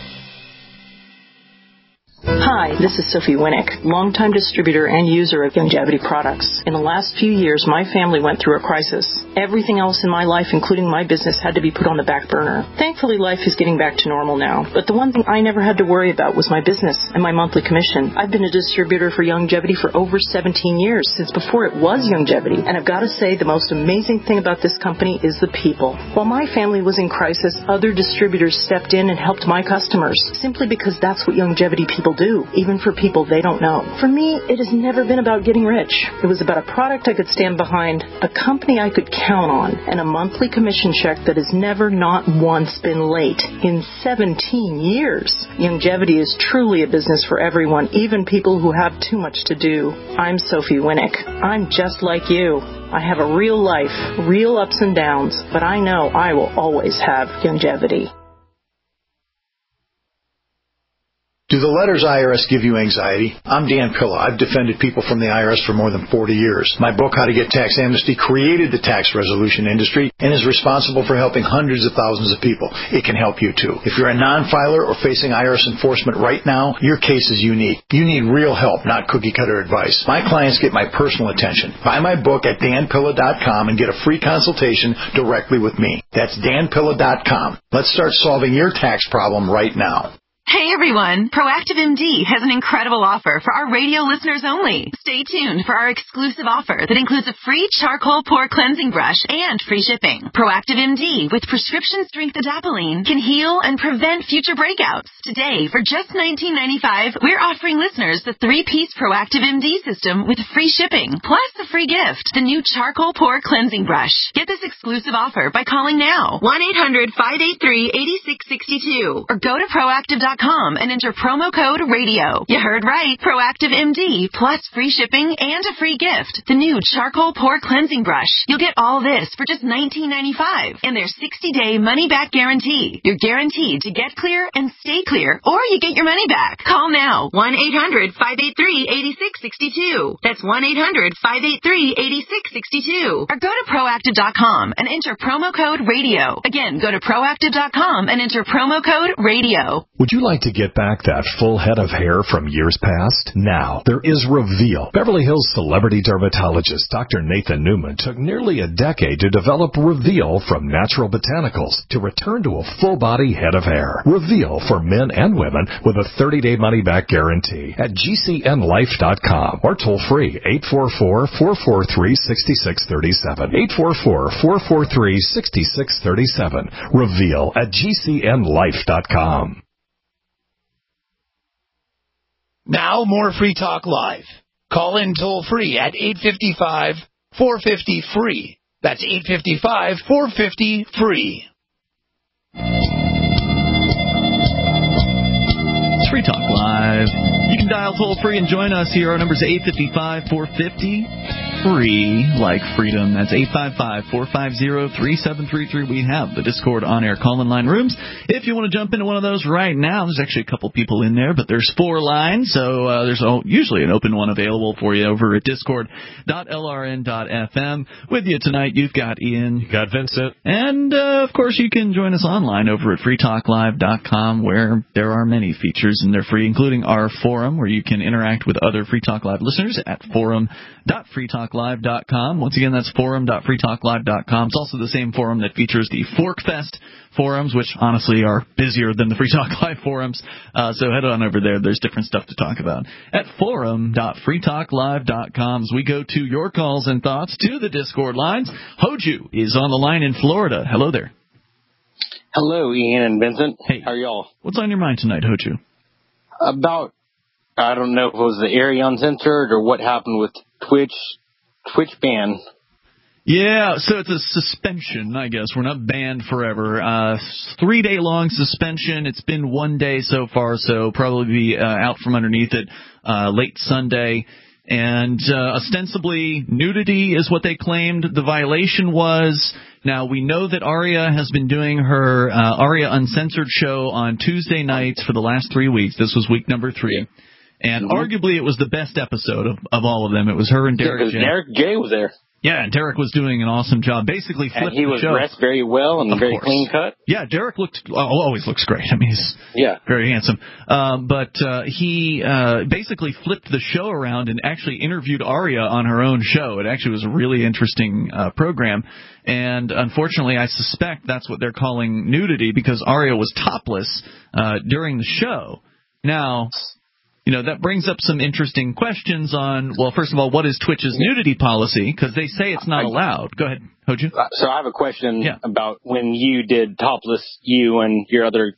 Hi, this is Sophie Winnick, longtime distributor and user of Youngevity products. In the last few years, my family went through a crisis. Everything else in my life, including my business, had to be put on the back burner. Thankfully, life is getting back to normal now. But the one thing I never had to worry about was my business and my monthly commission. I've been a distributor for Youngevity for over seventeen years, since before it was Youngevity. And I've got to say, the most amazing thing about this company is the people. While my family was in crisis, other distributors stepped in and helped my customers, simply because that's what Youngevity people do, even for people they don't know. For me, it has never been about getting rich. It was about a product I could stand behind, a company I could count on, and a monthly commission check that has never not once been late in seventeen years. Youngevity is truly a business for everyone, even people who have too much to do. I'm Sophie Winnick. I'm just like you. I have a real life, real ups and downs, but I know I will always have Youngevity. Do the letters I R S give you anxiety? I'm Dan Pilla. I've defended people from the I R S for more than forty years. My book, How to Get Tax Amnesty, created the tax resolution industry and is responsible for helping hundreds of thousands of people. It can help you, too. If you're a non-filer or facing I R S enforcement right now, your case is unique. You need real help, not cookie-cutter advice. My clients get my personal attention. Buy my book at dan pilla dot com and get a free consultation directly with me. That's dan pilla dot com. Let's start solving your tax problem right now. Hey everyone, Proactive M D has an incredible offer for our radio listeners only. Stay tuned for our exclusive offer that includes a free charcoal pore cleansing brush and free shipping. Proactive M D with prescription strength adapalene can heal and prevent future breakouts. Today, for just nineteen ninety-five dollars, we're offering listeners the three-piece Proactive M D system with free shipping, plus the free gift, the new charcoal pore cleansing brush. Get this exclusive offer by calling now, one eight hundred, five eight three, eight six six two, or go to proactive dot com and enter promo code radio. You heard right. Proactive M D plus free shipping and a free gift. The new charcoal pore cleansing brush. You'll get all this for just nineteen ninety-five dollars and their sixty-day money-back guarantee. You're guaranteed to get clear and stay clear, or you get your money back. Call now. one eight hundred, five eight three, eight six six two. That's one eight hundred, five eight three, eight six six two. Or go to proactive dot com and enter promo code radio. Again, go to proactive dot com and enter promo code radio. Would you like to get back that full head of hair from years past? Now, there is Reveal. Beverly Hills celebrity dermatologist Doctor Nathan Newman took nearly a decade to develop Reveal from natural botanicals to return to a full-body head of hair. Reveal for men and women with a thirty-day money-back guarantee at G C N life dot com or toll free eight four four, four four three, six six three seven. eight four four, four four three, six six three seven. Reveal at G C N life dot com. Now more Free Talk Live. Call in toll free at eight five five, four five zero, free. That's eight five five, four five zero, free. It's Free Talk Live. You can dial toll free and join us here. Our number is eight five five, four five zero, free, like freedom. That's eight five five, four five zero, three seven three three. We have the Discord on-air call-in line rooms. If you want to jump into one of those right now, there's actually a couple people in there, but there's four lines, so uh, there's a, usually an open one available for you over at discord dot l r n dot f m. With you tonight, you've got Ian. You got Vincent. And, uh, of course, you can join us online over at free talk live dot com, where there are many features, and they're free, including our forum, where you can interact with other Free Talk Live listeners at forum dot free talk live dot com. Once again, that's forum dot free talk live dot com. It's also the same forum that features the ForkFest forums, which honestly are busier than the Free Talk Live forums. Uh, so head on over there. There's different stuff to talk about at forum dot free talk live dot com. As we go to your calls and thoughts to the Discord lines, Hoju is on the line in Florida. Hello there. Hello, Ian and Vincent. Hey. How are y'all? What's on your mind tonight, Hoju? About, I don't know if it was the area uncensored or what happened with Twitch, Twitch ban. Yeah, so it's a suspension, I guess. We're not banned forever. Uh, three-day-long suspension. It's been one day so far, so probably be uh, out from underneath it uh, late Sunday. And uh, ostensibly, nudity is what they claimed the violation was. Now, we know that Aria has been doing her uh, Aria Uncensored show on Tuesday nights for the last three weeks. This was week number three. And mm-hmm. arguably, it was the best episode of, of all of them. It was her and Derek yeah, J. Derek J was there. Yeah, and Derek was doing an awesome job. Basically flipped and he the was show. dressed very well and of very course. clean cut. Yeah, Derek looked oh, always looks great. I mean, he's yeah. very handsome. Um, but uh, he uh, basically flipped the show around and actually interviewed Aria on her own show. It actually was a really interesting uh, program. And unfortunately, I suspect that's what they're calling nudity because Aria was topless uh, during the show. Now, you know, that brings up some interesting questions on, well, first of all, what is Twitch's nudity policy? Because they say it's not allowed. Go ahead, Hoju. So I have a question yeah. about when you did topless, you and your other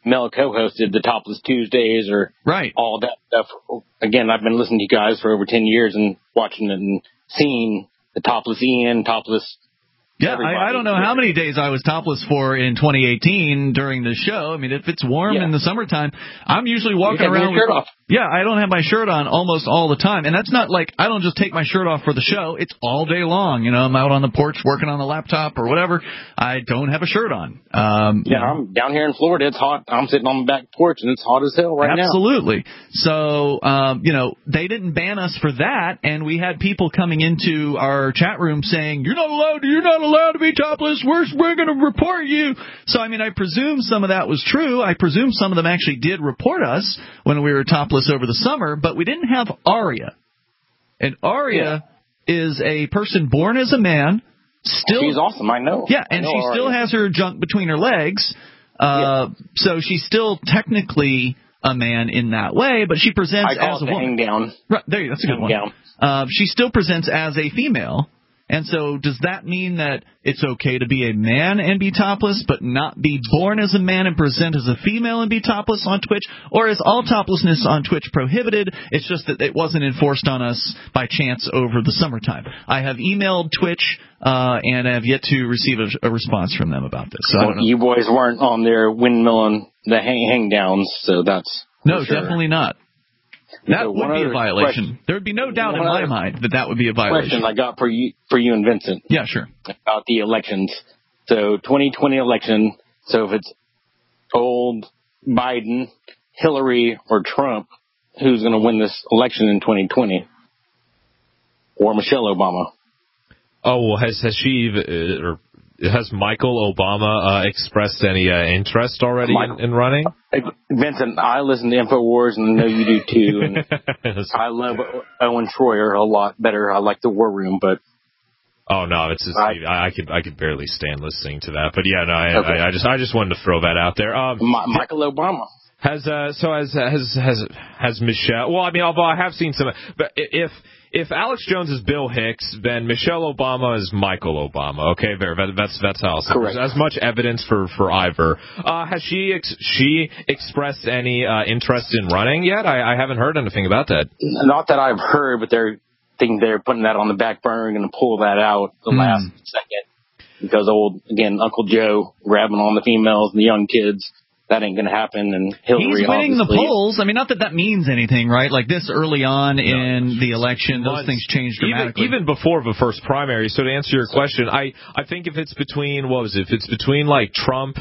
Mel co-hosted the Topless Tuesdays or right. all that stuff. Again, I've been listening to you guys for over ten years and watching it and seeing the Topless Ian, Topless. Yeah, I, I don't know how many days I was topless for in twenty eighteen during the show. I mean, if it's warm yeah. in the summertime, I'm usually walking around with, shirt off. Yeah, I don't have my shirt on almost all the time. And that's not like I don't just take my shirt off for the show. It's all day long. You know, I'm out on the porch working on the laptop or whatever. I don't have a shirt on. Um, yeah, I'm down here in Florida. It's hot. I'm sitting on the back porch, and it's hot as hell right absolutely. now. Absolutely. So, um, you know, they didn't ban us for that. And we had people coming into our chat room saying, you're not allowed, you're not allowed to be topless. We're, we're going to report you. So, I mean, I presume some of that was true. I presume some of them actually did report us when we were topless over the summer, but we didn't have Aria. And Aria yeah. is a person born as a man. Still, she's awesome, I know. Yeah, and know she Aria. still has her junk between her legs. Uh, yeah. So she's still technically a man in that way, but she presents I call as it a woman. Hang down. Right, there you go. That's a good hang one. Down. Uh, she still presents as a female. And so does that mean that it's okay to be a man and be topless, but not be born as a man and present as a female and be topless on Twitch? Or is all toplessness on Twitch prohibited? It's just that it wasn't enforced on us by chance over the summertime. I have emailed Twitch, uh, and I have yet to receive a, a response from them about this. So well, I don't know. You boys weren't on there windmilling the hang, hang downs, so that's... No, sure. definitely not. That so would be a violation. Question. There would be no doubt in my mind that that would be a violation. Question I got for you, for you and Vincent. Yeah, sure. About the elections. So twenty twenty election. So if it's old Biden, Hillary, or Trump, who's going to win this election in twenty twenty? Or Michelle Obama? Oh, well, has has she uh, or has Michael Obama uh, expressed any uh, interest already in, in running? Vincent, I listen to InfoWars, and I know you do too. And I love Owen Schroyer a lot better. I like the War Room, but oh no, it's just, I, I could I could barely stand listening to that. But yeah, no, I, okay. I, I just I just wanted to throw that out there. Um, My, Michael Obama has uh, so has has has has Michelle. Well, I mean, although I have seen some, but if. If Alex Jones is Bill Hicks, then Michelle Obama is Michael Obama. Okay, there. That's that's how. So correct. There's as much evidence for for either. Uh, has she ex- she expressed any uh, interest in running yet? I, I haven't heard anything about that. Not that I've heard, but they're thinking they're putting that on the back burner and going to pull that out the mm. last second because old again Uncle Joe grabbing on the females and the young kids. That ain't going to happen, and Hillary He's winning obviously. the polls. I mean, not that that means anything, right? Like this early on no, in the election, those things change dramatically. Even, even before the first primary. So to answer your question, I, I think if it's between, what was it, if it's between like Trump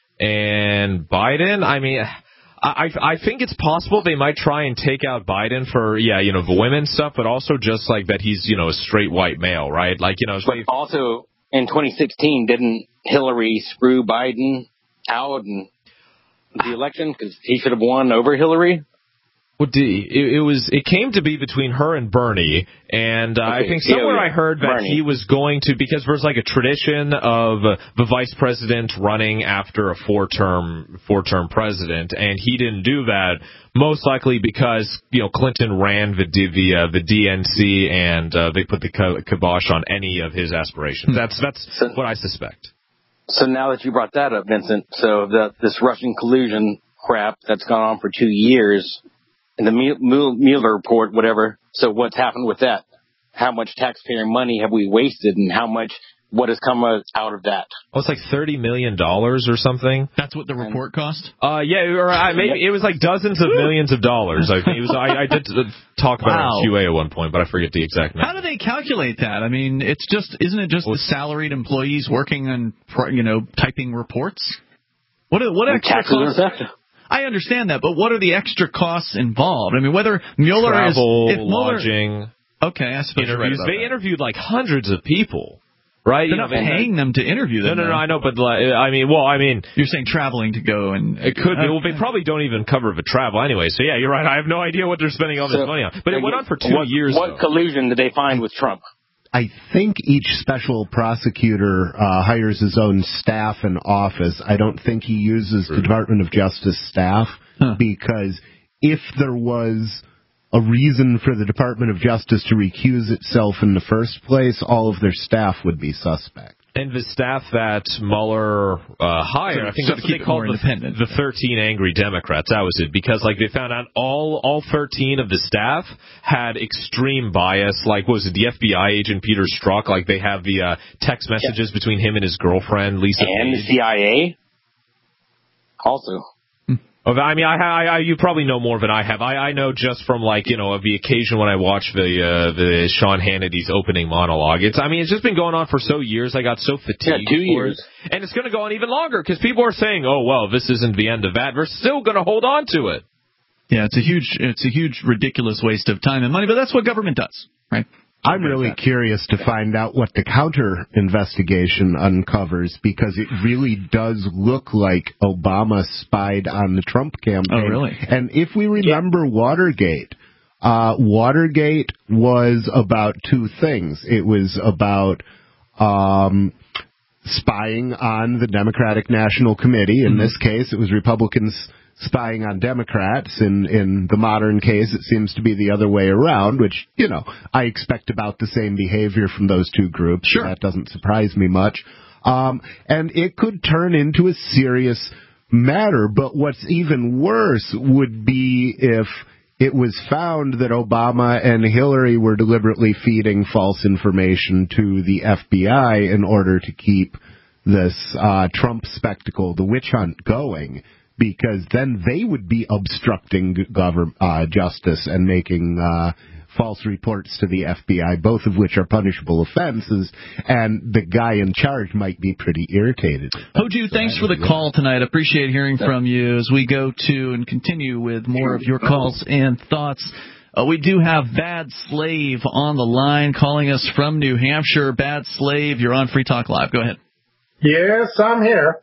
and Biden, I mean, I, I think it's possible they might try and take out Biden for, yeah, you know, the women's stuff, but also just like that he's, you know, a straight white male, right? Like, you know. But also in twenty sixteen, didn't Hillary screw Biden out and the election because he should have won over Hillary? Well, D, it, it was it came to be between her and Bernie, and uh, okay. I think somewhere yeah, yeah. I heard that Bernie. he was going to, because there's like a tradition of uh, the vice president running after a four-term four-term president, and he didn't do that. Most likely because you know Clinton ran the the uh, the D N C, and uh, they put the kibosh on any of his aspirations. That's that's so, what I suspect. So now that you brought that up, Vincent, so the, this Russian collusion crap that's gone on for two years, and the Mueller report, whatever, so what's happened with that? How much taxpayer money have we wasted, and how much, what has come out of that? Oh, it's like thirty million dollars or something. That's what the report cost? Uh, yeah, or I, maybe it was like dozens of millions of dollars. I think it was. I, I did talk about wow. it on Q A at one point, but I forget the exact number. How do they calculate that? I mean, it's just, isn't it just well, the salaried employees working on, you know, typing reports? What what extra costs? I understand that, but what are the extra costs involved? I mean, whether Mueller Travel, is if Mueller, lodging, okay, I suppose you're right about they that. interviewed like hundreds of people. Right, they're you not know, paying they, them to interview them. No, no, no. though. I know, but uh, I mean, well, I mean, you're saying traveling to go and it could be. Well, they probably don't even cover the travel anyway. So yeah, you're right. I have no idea what they're spending all this so, money on. But it went on for two what, years. What though. collusion did they find with Trump? I think each special prosecutor uh, hires his own staff in office. I don't think he uses the Department of Justice staff huh. because if there was a reason for the Department of Justice to recuse itself in the first place, all of their staff would be suspect. And the staff that Mueller uh, hired, so, I think so that's what they called the, the thirteen angry Democrats. That was it, because like they found out all all thirteen of the staff had extreme bias. Like, what was it, the F B I agent Peter Strzok? Like, they have the uh, text messages yeah. between him and his girlfriend Lisa and Page. the C I A also. I mean, I, I, I, you probably know more than I have. I, I know just from, like, you know, the occasion when I watch the uh, the Sean Hannity's opening monologue. It's, I mean, it's just been going on for so years. I got so fatigued. Yeah, two years. It. And it's going to go on even longer because people are saying, "Oh, well, this isn't the end of that." We're still going to hold on to it. Yeah, it's a huge, it's a huge, ridiculous waste of time and money. But that's what government does, right? I'm really curious to find out what the counter investigation uncovers, because it really does look like Obama spied on the Trump campaign. Oh, really? And if we remember Watergate, uh, Watergate was about two things. It was about um, spying on the Democratic National Committee. In mm-hmm. this case, it was Republicans spying on Democrats. In, in the modern case, it seems to be the other way around, which, you know, I expect about the same behavior from those two groups. Sure. So that doesn't surprise me much. Um, and it could turn into a serious matter. But what's even worse would be if it was found that Obama and Hillary were deliberately feeding false information to the F B I in order to keep this uh, Trump spectacle, the witch hunt, going. Because then they would be obstructing government uh, justice and making uh, false reports to the F B I, both of which are punishable offenses, and the guy in charge might be pretty irritated. Hoju, thanks for the call tonight. Appreciate hearing from you as we go to and continue with more of your calls and thoughts. Uh, we do have Bad Slave on the line calling us from New Hampshire. Bad Slave, you're on Free Talk Live. Go ahead. Yes, I'm here.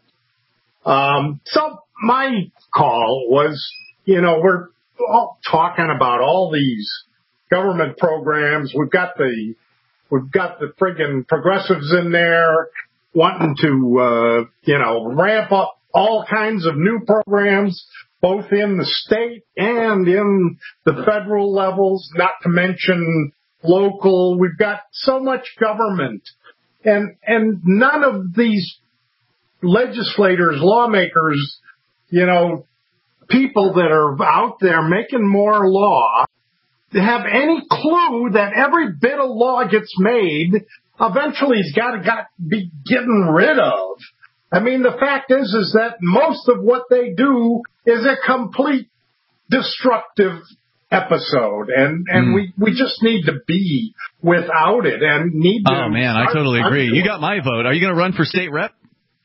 Um, so... My call was, you know, we're all talking about all these government programs. We've got the, we've got the friggin' progressives in there wanting to, uh, you know, ramp up all kinds of new programs, both in the state and in the federal levels, not to mention local. We've got so much government, and, and none of these legislators, lawmakers, you know, people that are out there making more law have any clue that every bit of law gets made eventually has got to got be getting rid of. I mean, the fact is, is that most of what they do is a complete destructive episode, and and mm. we we just need to be without it and need to. Oh man, I totally agree. You got my vote. Are you going to run for state rep?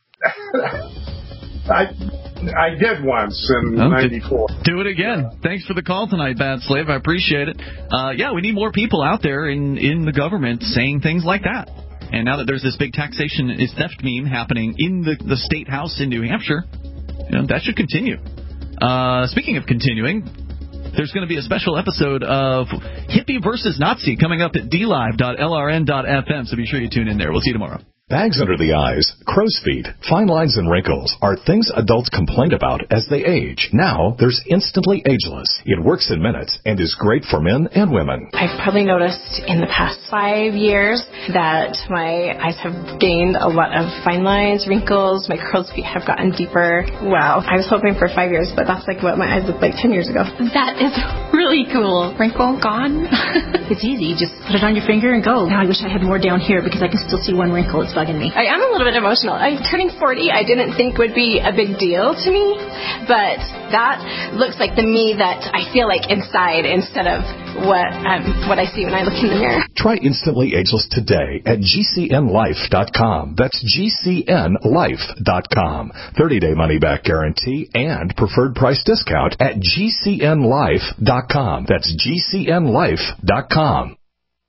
I I did once in ninety-four. Do it again. Thanks for the call tonight, Bad Slave. I appreciate it. Uh, yeah, we need more people out there in, in the government saying things like that. And now that there's this big taxation is theft meme happening in the, the state house in New Hampshire, you know, that should continue. Uh, speaking of continuing, there's going to be a special episode of Hippie versus Nazi coming up at d live dot l r n dot f m, so be sure you tune in there. We'll see you tomorrow. Bags under the eyes, crow's feet, fine lines, and wrinkles are things adults complain about as they age. Now, there's Instantly Ageless. It works in minutes and is great for men and women. I've probably noticed in the past five years that my eyes have gained a lot of fine lines, wrinkles, my crow's feet have gotten deeper. Wow. I was hoping for five years, but that's like what my eyes looked like ten years ago. That is really cool. Wrinkle gone? It's easy. Just put it on your finger and go. Now I wish I had more down here because I can still see one wrinkle. It's bugging me. I am a little bit emotional. I'm turning forty. I didn't think would be a big deal to me, but that looks like the me that I feel like inside instead of what um, what I see when I look in the mirror. Try Instantly Ageless today at g c n life dot com. That's g c n life dot com. thirty-day money-back guarantee and preferred price discount at g c n life dot com. That's g c n life dot com.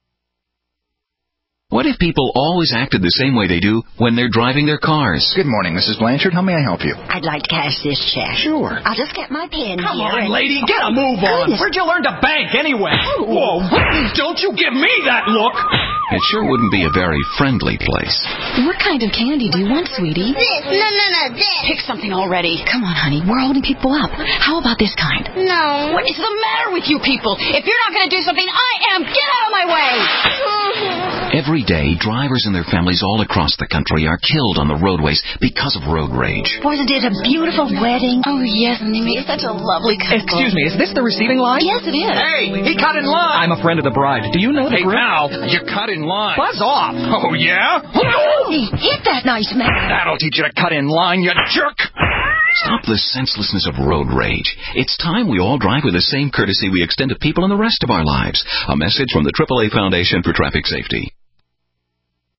What if people always acted the same way they do when they're driving their cars? Good morning, Missus Blanchard. How may I help you? I'd like to cash this check. Sure. I'll just get my pen Come here. on, and... lady, get a move on. Goodness. Where'd you learn to bank anyway? Whoa, don't you give me that look. It sure wouldn't be a very friendly place. What kind of candy do you want, sweetie? This. No, no, no, this. Pick something already. Come on, honey. We're holding people up. How about this kind? No. What is the matter with you people? If you're not going to do something, I am. Get out of my way. Every day, drivers and their families all across the country are killed on the roadways because of road rage. Wasn't it a beautiful wedding? Oh, yes, and they made such a lovely couple. Excuse me, is this the receiving line? Yes, it is. Hey, he cut in line. I'm a friend of the bride. Do you know the Hey, groom? pal, you cut in line. Buzz off. Oh, yeah? He hit that nice man. That'll teach you to cut in line, you jerk. Stop the senselessness of road rage. It's time we all drive with the same courtesy we extend to people in the rest of our lives. A message from the triple A Foundation for Traffic Safety.